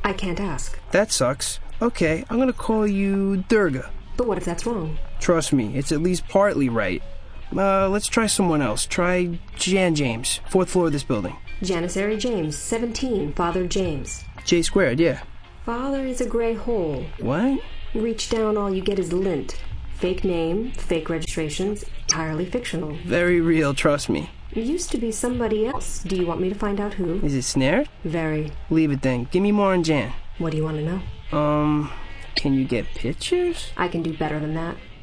I can't ask. That sucks. Okay, I'm gonna call you Durga. But what if that's wrong? Trust me, it's at least partly right. Let's try someone else. Try Jan James, 4th floor of this building. Janissary James, 17, Father James. J squared, yeah. Father is a gray hole. What? Reach down, all you get is lint. Fake name, fake registrations, entirely fictional. Very real, trust me. Used to be somebody else. Do you want me to find out who? Is it snared? Very. Leave it then. Give me more on Jan. What do you want to know? Can you get pictures? I can do better than that.